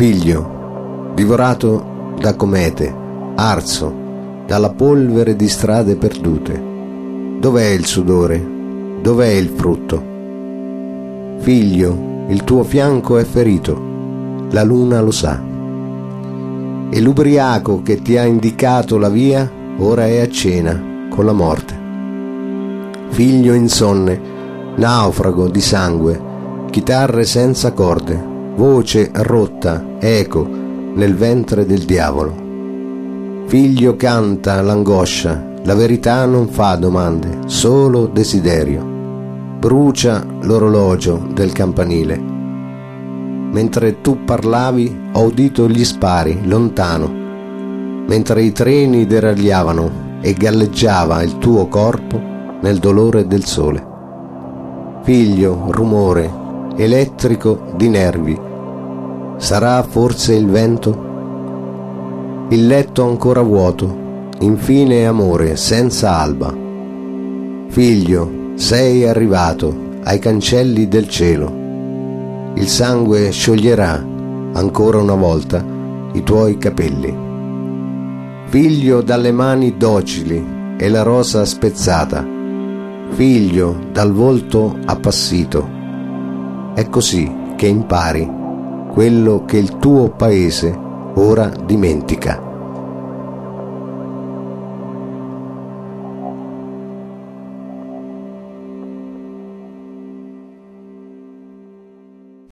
Figlio, divorato da comete, arso dalla polvere di strade perdute, dov'è il sudore? Dov'è il frutto? Figlio, il tuo fianco è ferito, la luna lo sa. E l'ubriaco che ti ha indicato la via ora è a cena con la morte. Figlio insonne, naufrago di sangue, chitarre senza corde, voce rotta, eco nel ventre del diavolo. Figlio canta l'angoscia, la verità non fa domande, solo desiderio. Brucia l'orologio del campanile. Mentre tu parlavi ho udito gli spari lontano, mentre i treni deragliavano e galleggiava il tuo corpo nel dolore del sole. Figlio, rumore elettrico di nervi, sarà forse il vento? Il letto ancora vuoto, infine amore senza alba. Figlio, sei arrivato ai cancelli del cielo. Il sangue scioglierà ancora una volta i tuoi capelli. Figlio dalle mani docili e la rosa spezzata. Figlio dal volto appassito. È così che impari quello che il tuo paese ora dimentica.